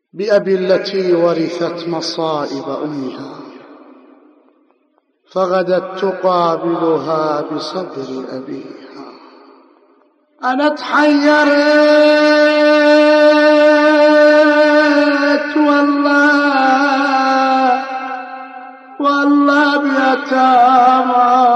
بأبي التي ورثت مصائب أمها، فغدت تقابلها بصبر أبيها. أنا تحيرت والله بيتامى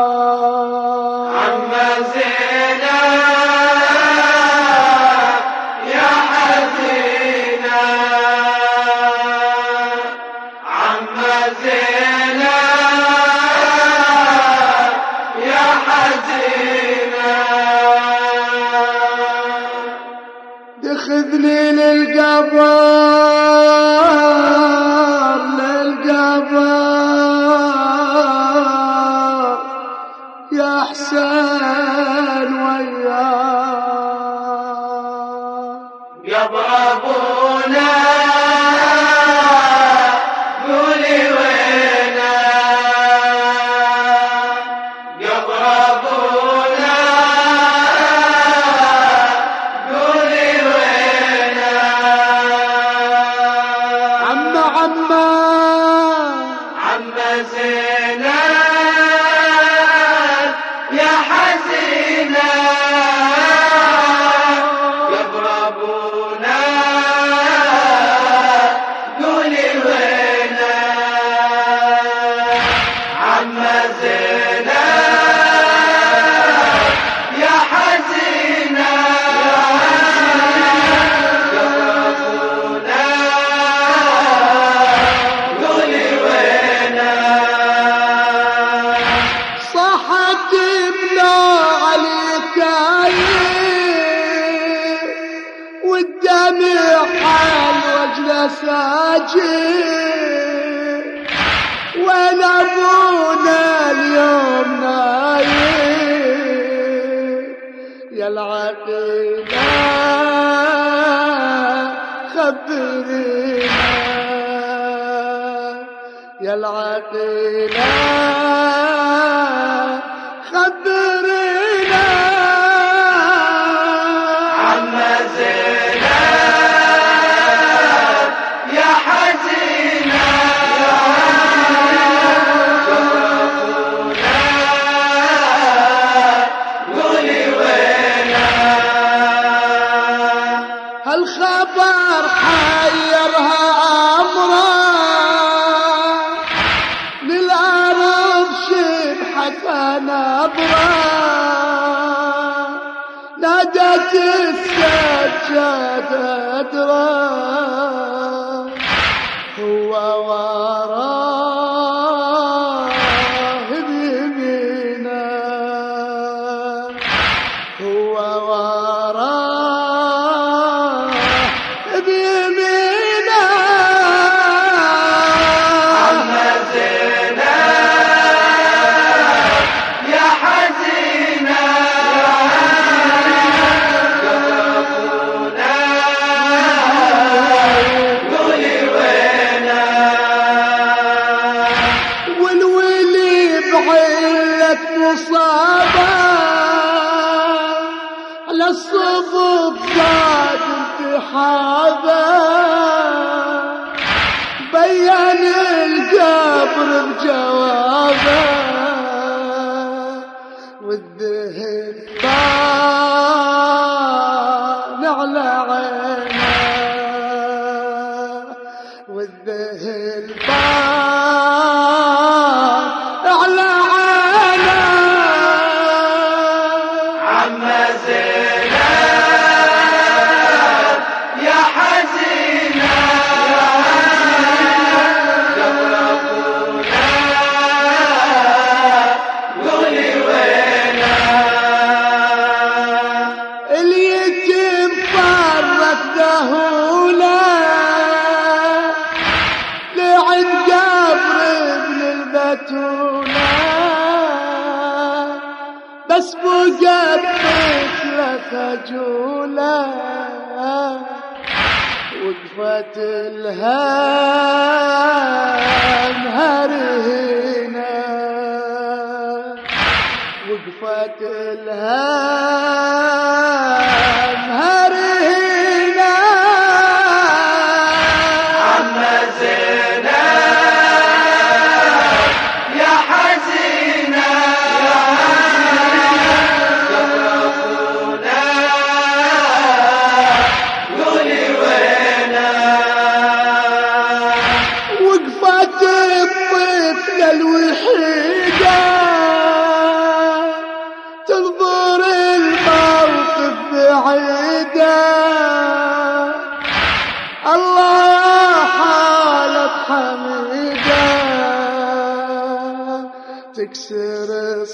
خذني للقبر يا حسين وياه قبر أبونا قولي وينا قبر أبونا قولي وينا عم زينب يا حزينة قبر أبونا قولي وينا عم زينب يا حزينة قبر أبونا قولي وينا صحت بنوع الكاير والدمع حال وجه ساجد، وين أبونا اليوم نايم يا العقيلة خبرينا يا العقيلة خبرينا عم زينب يا حزينة قبر أبونا قولي وينا هالخبر حيرها أمره للأرض شبحتها نبره، نادت السجادة أدرى هو وراه بيمينه هو وراه بيمينه عم زينب يا حزينة قبر أبونا قولي وينا والولي بعلة مصابة على الصفوف زاد انتحابه، بين القبر بجوابه والذهن بان على عينه والذهن بان على عينه عم زينب يا حزينة قبر أبونا قولي وينا اليتيم فرت ذهوله لعند قبر ابن البتولة، بس بقت مثل خجولة وقفت الهام هرهنا وقفت الهام هرهنا الله حالة حميدة تكسر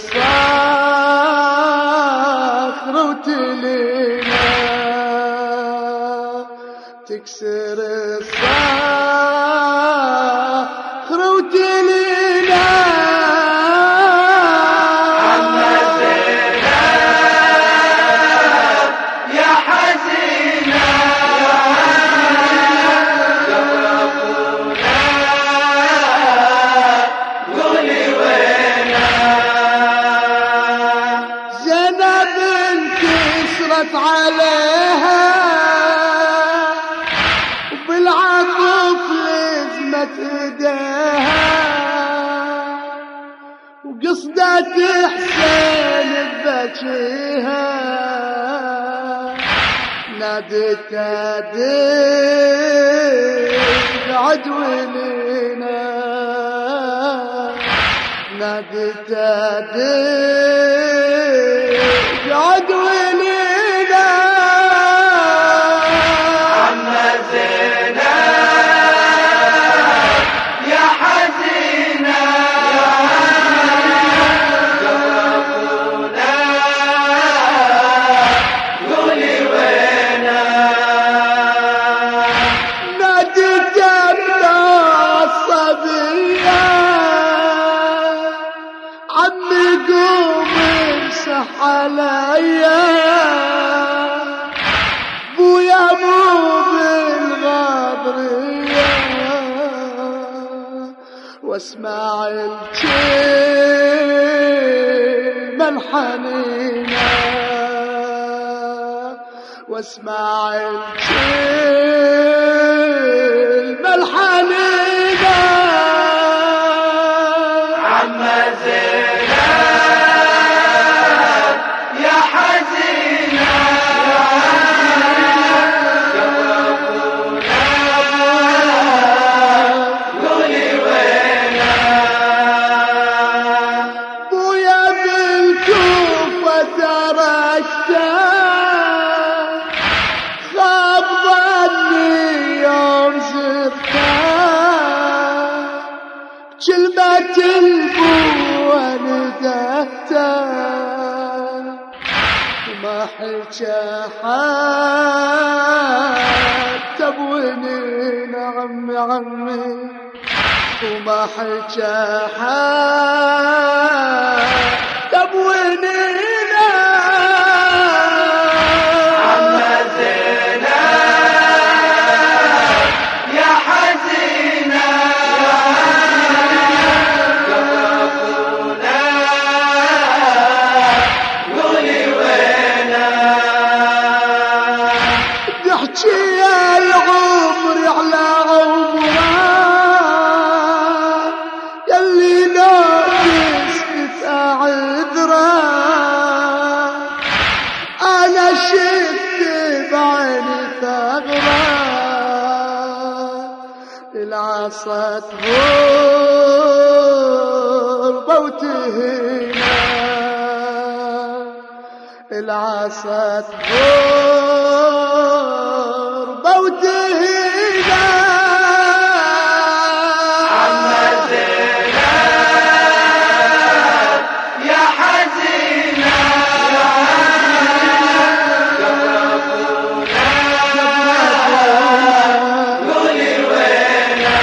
الصخر وتلينا، تكسر الصخر وتلينا. عما زينب يا حزينة قربونا قولي وينا. زينب انكسرت عليها وبالعطف لزمت ايديها، وقصدت حسين ببجيها نادت ديب عدوينينا، نادت ديب عدوينينا. عما زينب يا حزينة قربونا قولي وينا. نادت الصبية عمي قوم امسح عليا، بويا مو بالغابرية، واسمع الكلمة الحنينة، واسمع الكلمة الحنينة. عما زينب يا حزينة قربونا قولي وينا. بويا بالكوفة تركته، خاب ظني يوم زرته، كلمة البوة ندهته وما حكى حتى بونينا عمي عمي، وما حكى حتى بونينا. عما زينب يا حزينة قربونا قولي وينا. تحكي يا العمر على عمره يلي ناقص بتعذره، انا شفت بعيني ثغره، العصا تغربه وتهينا، العصا تغربه وتهينا. عما زينب يا حزينة قربونا قولي وينا.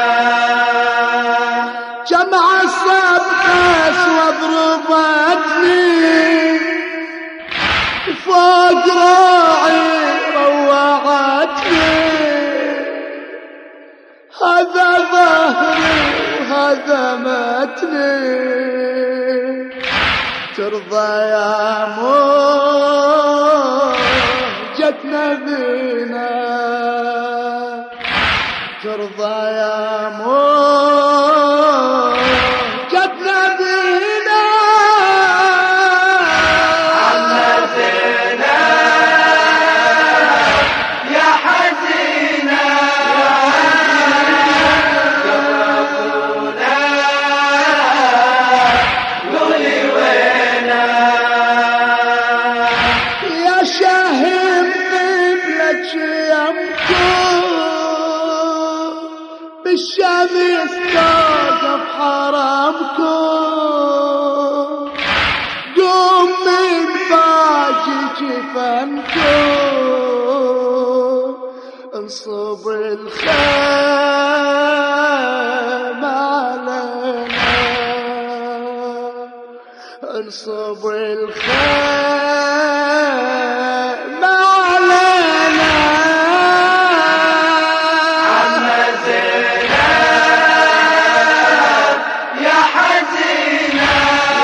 جمع الصبقس واضربتني فوق راعي روعتني، هذا ظهري وهذا متني، ترضى يا موجة نبينا، ترضى يا موجة نبينا. عما زينب يا حزينة قربونا قولي وينا. يا شاهد قبلك يمكن والشمس توقف حرامكم قوم من باجي جفنكم انصب الخيم علينا انصب الخيم علينا عم زينب يا حزينة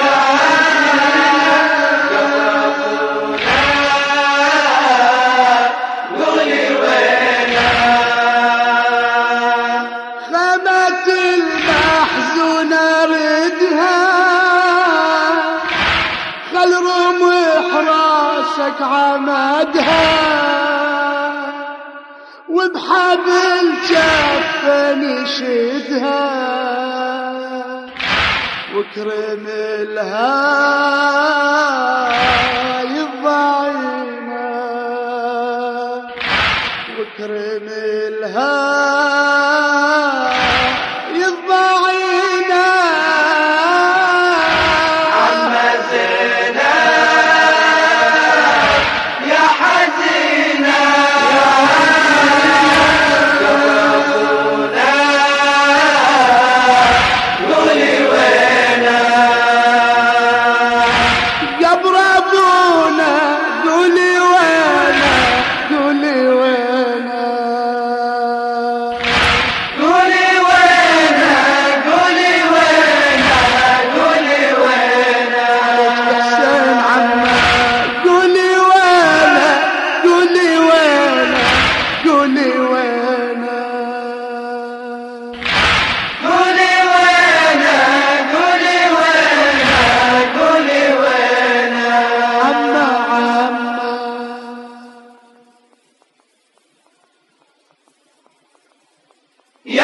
قولي وينه خمت المحزونة ردها خل رمح راسك عمدها وبحبل جف نشدها وكرم الهاي الضعينة وكرم الهاي